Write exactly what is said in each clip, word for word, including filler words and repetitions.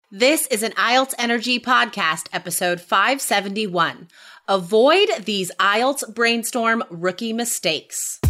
This is an I E L T S Energy Podcast, episode five seventy-one. Avoid these I E L T S Brainstorm rookie mistakes.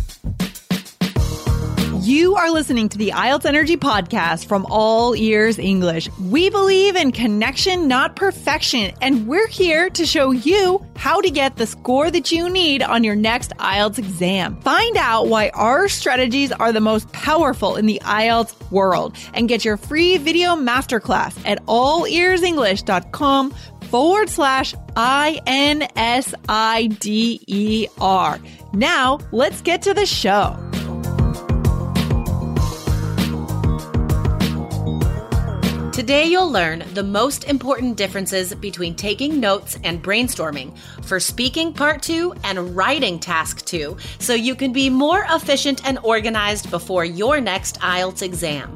You are listening to the I E L T S Energy Podcast from All Ears English. We believe in connection, not perfection, and we're here to show you how to get the score that you need on your next I E L T S exam. Find out why our strategies are the most powerful in the I E L T S world and get your free video masterclass at allearsenglish.com forward slash I N S I D E R. Now, let's get to the show. Today you'll learn the most important differences between taking notes and brainstorming for speaking part two and writing task two, so you can be more efficient and organized before your next I E L T S exam.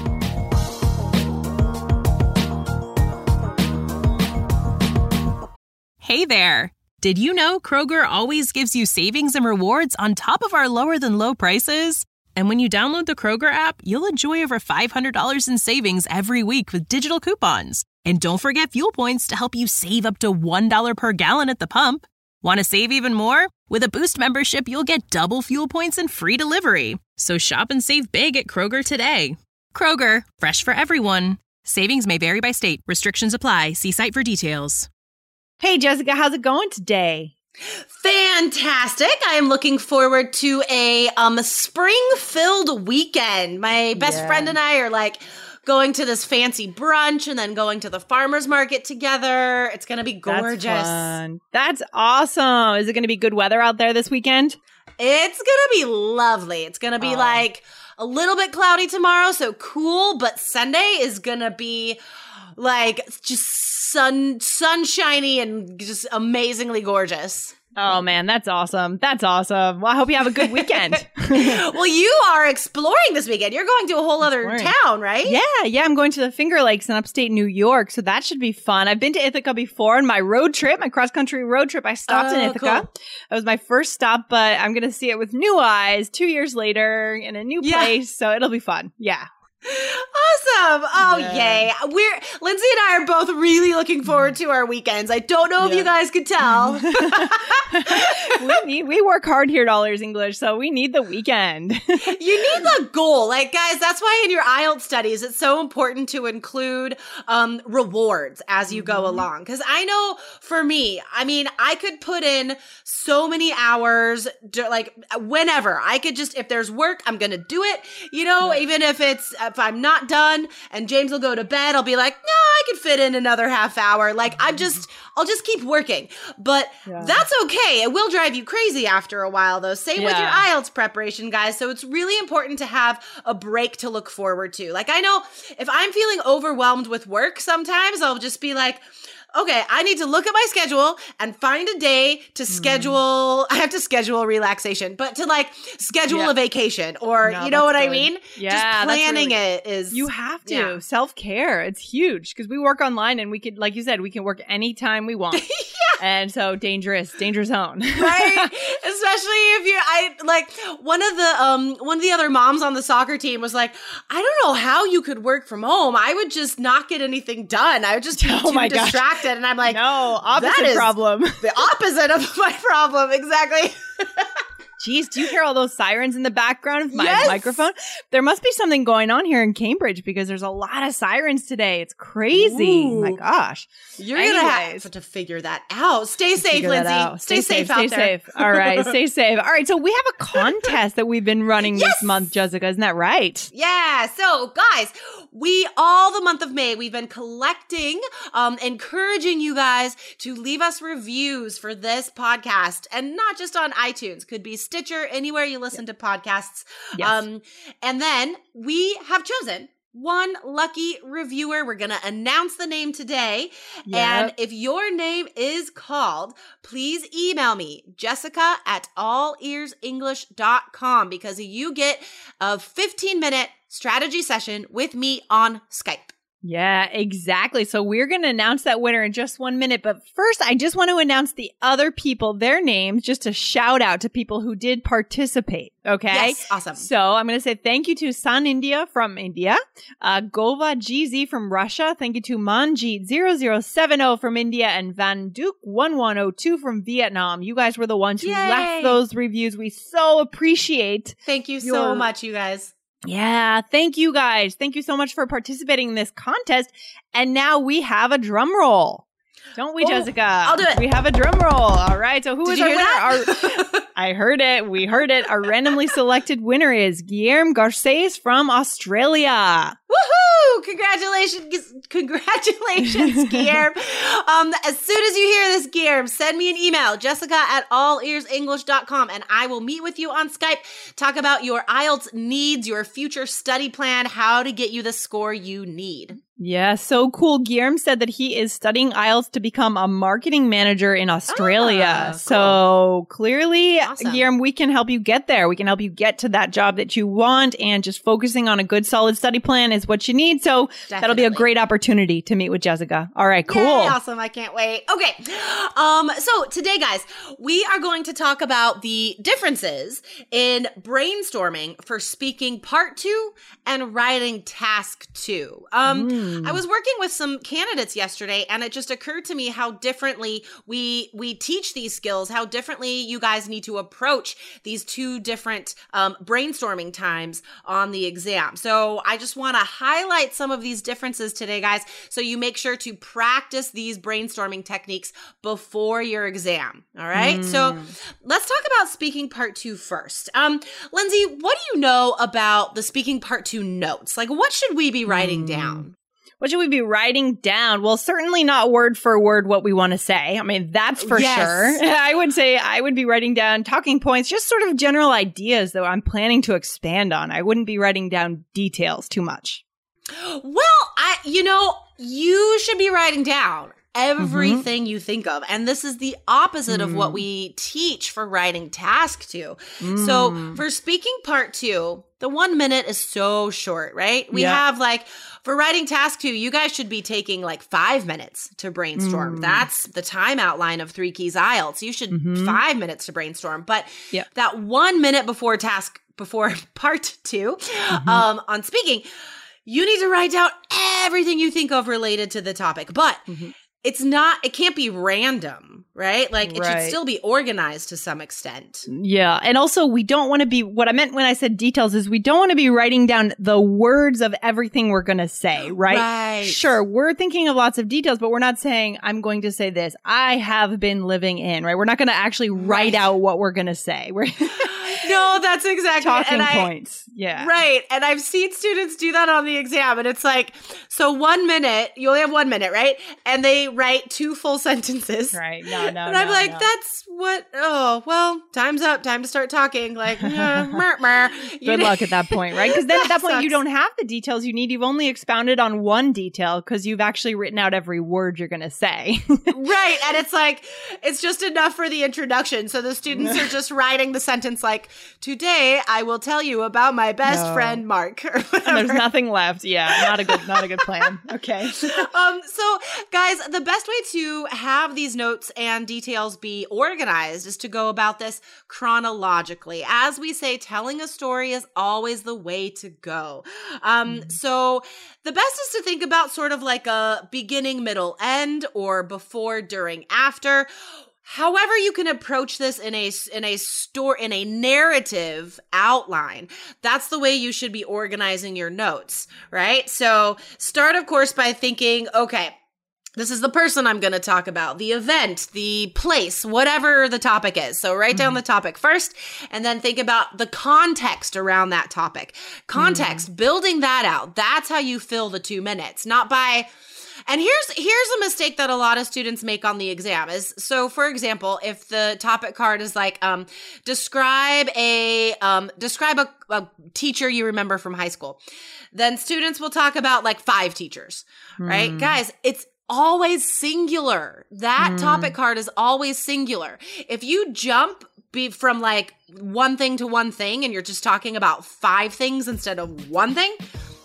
Hey there! Did you know Kroger always gives you savings and rewards on top of our lower than low prices? And when you download the Kroger app, you'll enjoy over five hundred dollars in savings every week with digital coupons. And don't forget fuel points to help you save up to one dollar per gallon at the pump. Want to save even more? With a Boost membership, you'll get double fuel points and free delivery. So shop and save big at Kroger today. Kroger, fresh for everyone. Savings may vary by state. Restrictions apply. See site for details. Hey, Jessica, how's it going today? Fantastic. I am looking forward to a um spring-filled weekend. My best Yeah. friend and I are like going to this fancy brunch and then going to the farmer's market together. It's going to be gorgeous. That's fun. That's awesome. Is it going to be good weather out there this weekend? It's going to be lovely. It's going to be Oh. like a little bit cloudy tomorrow, so cool, but Sunday is going to be like just sun sunshiny and just amazingly gorgeous. Oh, man, that's awesome. That's awesome. Well, I hope you have a good weekend. Well, you are exploring this weekend. You're going to a whole other Exploring. town, right? Yeah, yeah, I'm going to the Finger Lakes in upstate New York, so that should be fun. I've been to Ithaca before on my road trip, my cross-country road trip. I stopped in Oh, Ithaca. cool. That was my first stop, but I'm going to see it with new eyes two years later in a new Yeah. place, so it'll be fun. Yeah. Awesome. Oh, Yeah. yay. We're Lindsay and I are both really looking forward to our weekends. I don't know if Yeah. you guys could tell. we need, we work hard here at All Ears English, so we need the weekend. You need the goal. Like, guys, that's why in your I E L T S studies, it's so important to include um, rewards as you go along. Because I know for me, I mean, I could put in so many hours, d- like whenever. I could just, if there's work, I'm going to do it. You know, even if it's, if I'm not done and James will go to bed, I'll be like, no, I could fit in another half hour. Like, I'm just, I'll just keep working. But Yeah. that's okay. It will drive you crazy after a while, though. Same with your Yeah. I E L T S preparation, guys. So it's really important to have a break to look forward to. Like, I know if I'm feeling overwhelmed with work, sometimes I'll just be like, okay, I need to look at my schedule and find a day to schedule. I have to schedule relaxation, but to like schedule Yeah. a vacation or, No, you know what that's I good. mean? Yeah, Just that's planning really- it is. You have to. Yeah. Self-care. It's huge because we work online and we could, like you said, we can work anytime we want. And so dangerous, danger zone. Right? Especially if you're, I like one of the, um, one of the other moms on the soccer team was like, I don't know how you could work from home. I would just not get anything done. I would just be Oh too my gosh. distracted. And I'm like, no, opposite that is problem. the opposite of my problem. Exactly. Jeez, do you hear all those sirens in the background of my Yes. microphone? There must be something going on here in Cambridge because there's a lot of sirens today. It's crazy. Ooh. My gosh. You're going to Anyways. have to figure that out. Stay safe, Figure that Lindsay. out. Stay, safe, stay out there. safe. All right, stay safe. All right, so we have a contest that we've been running Yes. this month, Jessica. Isn't that right? Yeah. So, guys, we all the month of May, we've been collecting, um, encouraging you guys to leave us reviews for this podcast, and not just on iTunes. Could be Stitcher, anywhere you listen to podcasts. Yes. Um, and then we have chosen one lucky reviewer. We're going to announce the name today. And Yep. if your name is called, please email me, Jessica at all ears english dot com, because you get a fifteen minute strategy session with me on Skype. Yeah, exactly. So we're going to announce that winner in just one minute. But first, I just want to announce the other people, their names, just a shout out to people who did participate. Okay. Yes. Awesome. So I'm going to say thank you to San India from India, uh, Gova G Z from Russia. Thank you to Manjeet zero zero seven zero from India and Van Duke one one zero two from Vietnam. You guys were the ones who Yay. left those reviews. We so appreciate. Thank you your- so much, you guys. Yeah, thank you guys. Thank you so much for participating in this contest. And now we have a drum roll. Don't we, Oh, Jessica? I'll do it. We have a drum roll. All right. So who Did is you our hear winner? that? Our, I heard it. We heard it. Our randomly selected winner is Guillermo Garces from Australia. Woohoo! Congratulations, congratulations, Guillermo. um, as soon as you hear this, Guillermo, send me an email, Jessica at all ears english dot com, and I will meet with you on Skype, talk about your I E L T S needs, your future study plan, how to get you the score you need. Yeah, so cool. Guillermo said that he is studying I E L T S to become a marketing manager in Australia. Ah, cool. So clearly, Awesome. Guillermo, we can help you get there. We can help you get to that job that you want, and just focusing on a good, solid study plan is what you need. So that'll be a Definitely. great opportunity to meet with Jessica. All right, cool. Yay, awesome. I can't wait. Okay. Um, so today, guys, we are going to talk about the differences in brainstorming for speaking part two and writing task two. Um, Mm. I was working with some candidates yesterday, and it just occurred to me how differently we we teach these skills, how differently you guys need to approach these two different um, brainstorming times on the exam. So I just want to highlight some of these differences today, guys, so you make sure to practice these brainstorming techniques before your exam. All right. Mm. So let's talk about speaking part two first. Um, Lindsay, what do you know about the speaking part two notes? Like, what should we be writing Mm. down? What should we be writing down? Well, certainly not word for word what we want to say. I mean, that's for Yes. sure. I would say I would be writing down talking points, just sort of general ideas that I'm planning to expand on. I wouldn't be writing down details too much. Well, I, you know, you should be writing down everything you think of. And this is the opposite of what we teach for writing task two. So for speaking part two, the one minute is so short, right? We Yeah. have like, for writing task two, you guys should be taking like five minutes to brainstorm. Mm. That's the time outline of Three Keys I E L T S. You should Mhm. five minutes to brainstorm. But Yep. that one minute before task, before part two, Mm-hmm. um, on speaking, you need to write down everything you think of related to the topic. But Mhm. it's not, it can't be random, right? Like it Right. should still be organized to some extent. Yeah. And also, we don't want to be, what I meant when I said details is we don't want to be writing down the words of everything we're going to say, right? Right. Sure. We're thinking of lots of details, but we're not saying, I'm going to say this. I have been living in, right? We're not going to actually write Right. out what we're going to say. We're No, that's exactly talking and I- points. Yeah. Right. And I've seen students do that on the exam. And it's like, so one minute, you only have one minute, right? And they write two full sentences. Right. No, no. And I'm no, like, no. that's what, oh, well, time's up. Time to start talking. Like, yeah, mer, mer. You Good know- luck at that point, right? Because then at that point, you sucks. don't have the details you need. You've only expounded on one detail because you've actually written out every word you're going to say. Right. And it's like, it's just enough for the introduction. So the students are just writing the sentence like, today I will tell you about my best No. friend, Mark. Or And there's whatever. nothing left. Yeah, not a good, not a good plan. Okay. um, so guys, the best way to have these notes and details be organized is to go about this chronologically. As we say, telling a story is always the way to go. Um, so the best is to think about sort of like a beginning, middle, end, or before, during, after. However you can approach this in a in a store in a narrative outline, that's the way you should be organizing your notes, right? So start, of course, by thinking, okay, this is the person I'm going to talk about, the event, the place, whatever the topic is. So write down the topic first, and then think about the context around that topic. Context, building that out. That's how you fill the two minutes, not by... And here's here's a mistake that a lot of students make on the exam is, so for example, if the topic card is like, um, describe a, um, describe a, a teacher you remember from high school, then students will talk about like five teachers, right? Guys, it's always singular. That topic card is always singular. If you jump be from like one thing to one thing and you're just talking about five things instead of one thing,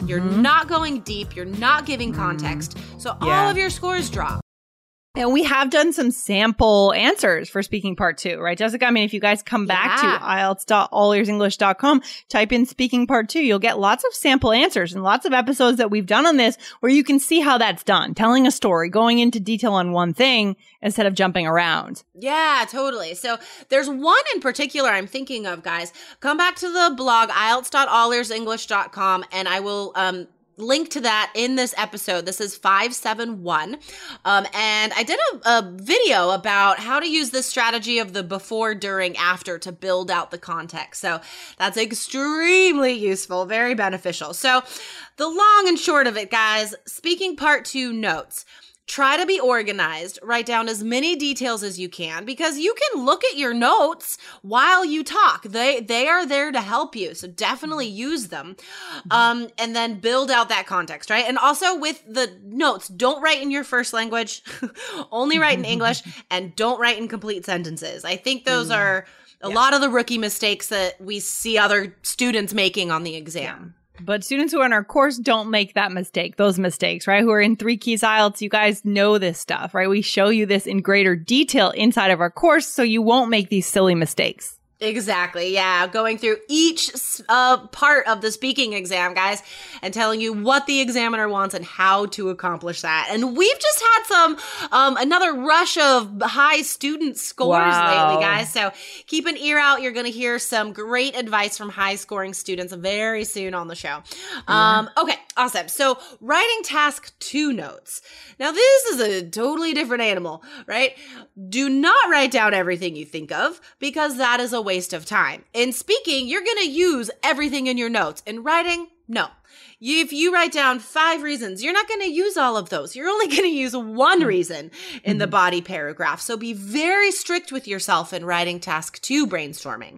You're not going deep. You're not giving context. So Yeah. all of your scores drop. And we have done some sample answers for speaking part two, right, Jessica? I mean, if you guys come back Yeah. to I E L T S dot all ears english dot com, type in speaking part two, you'll get lots of sample answers and lots of episodes that we've done on this where you can see how that's done. Telling a story, going into detail on one thing instead of jumping around. Yeah, totally. So there's one in particular I'm thinking of, guys. Come back to the blog, I E L T S dot all ears english dot com, and I will um link to that in this episode. This is five seven one. Um, and I did a, a video about how to use this strategy of the before, during, after to build out the context. So that's extremely useful, very beneficial. So the long and short of it, guys, speaking part two notes. Try to be organized. Write down as many details as you can because you can look at your notes while you talk. They they are there to help you. So definitely use them. Um, and then build out that context, right? And also with the notes, don't write in your first language. Only write in English and don't write in complete sentences. I think those are a Yeah. lot of the rookie mistakes that we see other students making on the exam. But students who are in our course don't make that mistake, those mistakes, right? Who are in Three Keys I E L T S, you guys know this stuff, right? We show you this in greater detail inside of our course so you won't make these silly mistakes. Exactly. Yeah. Going through each uh, part of the speaking exam, guys, and telling you what the examiner wants and how to accomplish that. And we've just had some, um, another rush of high student scores Wow. lately, guys. So keep an ear out. You're going to hear some great advice from high scoring students very soon on the show. Um, okay. Awesome. So writing task two notes. Now, this is a totally different animal, right? Do not write down everything you think of because that is a waste of time. In speaking, you're going to use everything in your notes. In writing, no. You, if you write down five reasons, you're not going to use all of those. You're only going to use one reason in the body paragraph. So be very strict with yourself in writing task two brainstorming.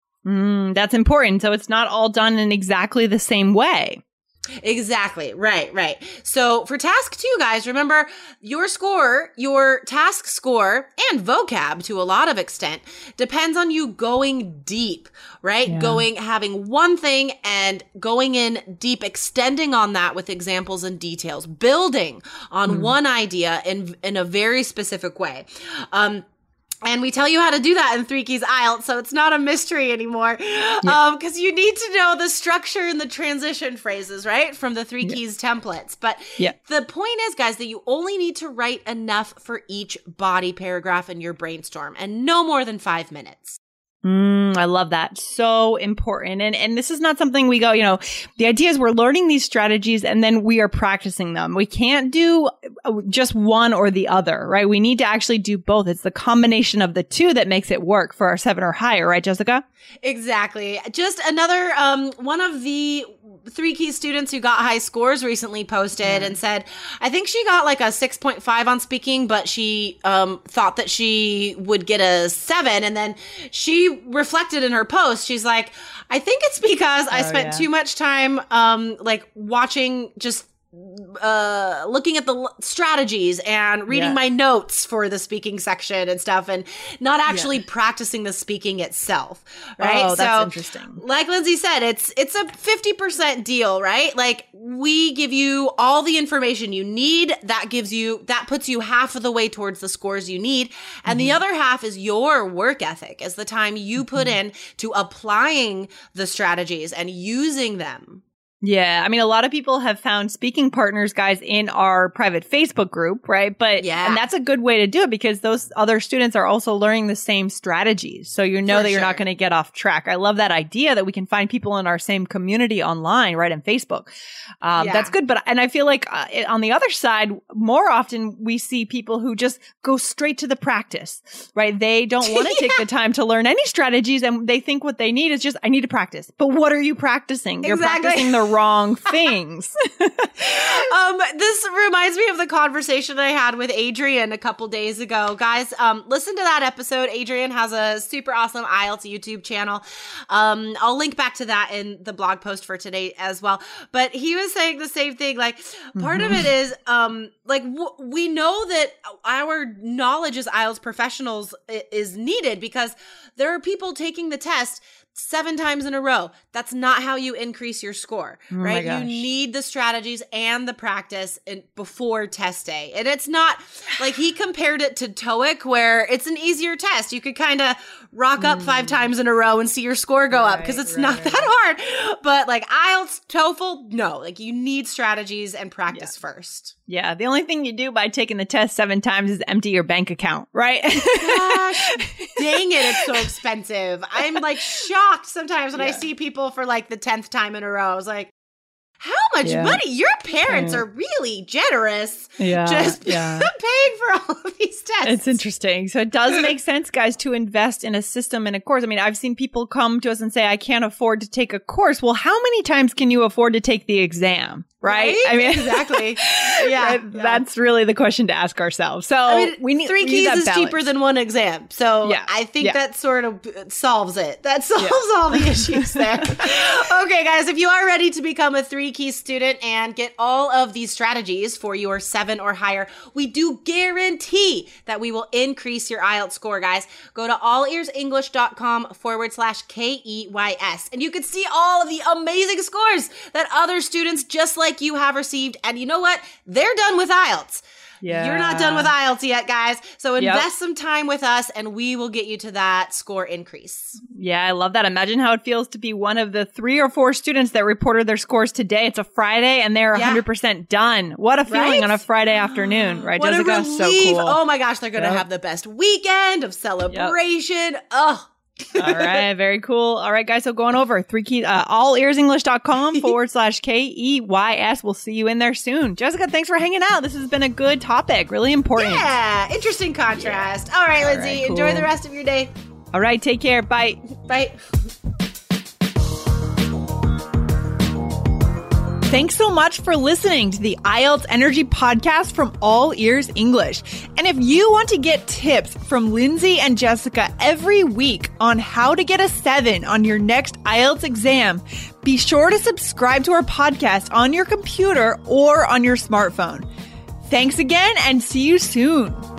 Mm, that's important. So it's not all done in exactly the same way. Exactly. Right, right. So for task two, guys, remember your score, your task score and vocab to a lot of extent depends on you going deep, right? Yeah. Going, having one thing and going in deep, extending on that with examples and details, building on Mm. one idea in, in a very specific way. Um, And we tell you how to do that in Three Keys I E L T S, so it's not a mystery anymore. Um, because you need to know the structure and the transition phrases, right? From the Three Keys templates. But Yeah. the point is, guys, that you only need to write enough for each body paragraph in your brainstorm and no more than five minutes. Mm, I love that. So important. And and this is not something we go, you know, the idea is we're learning these strategies and then we are practicing them. We can't do just one or the other, right? We need to actually do both. It's the combination of the two that makes it work for our seven or higher, right, Jessica? Exactly. Just another, um, one of the Three Keys students who got high scores recently posted and said, I think she got like a six point five on speaking, but she, um, thought that she would get a seven. And then she reflected in her post. She's like, I think it's because I Oh, spent yeah. too much time, um, like watching just uh looking at the l- strategies and reading Yeah. my notes for the speaking section and stuff and not actually practicing the speaking itself, right? Oh, that's so interesting. like Lindsay said, it's it's a fifty percent deal, right? Like we give you all the information you need. That gives you, that puts you half of the way towards the scores you need. And the other half is your work ethic, is the time you put in to applying the strategies and using them. Yeah. I mean, a lot of people have found speaking partners, guys, in our private Facebook group, right? But, Yeah. and that's a good way to do it because those other students are also learning the same strategies. So you know For that you're sure. not going to get off track. I love that idea that we can find people in our same community online, right? On Facebook. Um, Yeah. That's good. But, and I feel like uh, it- on the other side, more often we see people who just go straight to the practice, right? They don't want to take the time to learn any strategies and they think what they need is just, I need to practice. But what are you practicing? You're Exactly. practicing the wrong things. Um, this reminds me of the conversation I had with Adrian a couple days ago. Guys, um, listen to that episode. Adrian has a super awesome I E L T S YouTube channel. Um, I'll link back to that in the blog post for today as well. But he was saying the same thing. Like, part of it is, um, like, w- we know that our knowledge as I E L T S professionals i- is needed because there are people taking the test seven times in a row. That's not how you increase your score, Oh my right? gosh. You need the strategies and the practice in, before test day. And it's not like he compared it to TOEIC where it's an easier test. You could kind of rock up five times in a row and see your score go up because Right, it's right. not that hard. But like I E L T S, TOEFL, no, like you need strategies and practice first. Yeah, the only thing you do by taking the test seven times is empty your bank account, right? Gosh, dang it, it's so expensive. I'm like shocked sometimes when I Yeah. see people for like the tenth time in a row. I was like, how much Yeah. money? Your parents Yeah. are really generous. Yeah, Just yeah. paying for all of these tests. It's interesting. So it does make sense, guys, to invest in a system and a course. I mean, I've seen people come to us and say, I can't afford to take a course. Well, how many times can you afford to take the exam? Right? Right? I mean, Exactly. Yeah, right? yeah. That's really the question to ask ourselves. So I mean, we need three we need keys that is balance. cheaper than one exam. So Yeah, I think yeah. that sort of solves it. That solves all the issues there. Okay, guys, if you are ready to become a three key student and get all of these strategies for your seven or higher, we do guarantee that we will increase your I E L T S score, guys. Go to allearsenglish.com forward slash K E Y S. And you can see all of the amazing scores that other students just like you have received. And you know what? They're done with I E L T S. Yeah. You're not done with I E L T S yet, guys. So Yep. invest some time with us and we will get you to that score increase. Yeah, I love that. Imagine how it feels to be one of the three or four students that reported their scores today. It's a Friday and they're Yeah. one hundred percent done. What a feeling Right? on a Friday afternoon, right, What a Jessica? relief. So cool. Oh my gosh, they're going to Yep. have the best weekend of celebration. Oh, All right. Very cool. All right, guys. So going over three key, uh, allearsenglish.com forward slash K E Y S. We'll see you in there soon. Jessica, thanks for hanging out. This has been a good topic. Really important. yeah. Interesting contrast. All right, All Lindsay, right, enjoy cool. the rest of your day. All right. Take care. Bye. Bye. Thanks so much for listening to the I E L T S Energy Podcast from All Ears English. And if you want to get tips from Lindsay and Jessica every week on how to get a seven on your next I E L T S exam, be sure to subscribe to our podcast on your computer or on your smartphone. Thanks again and see you soon.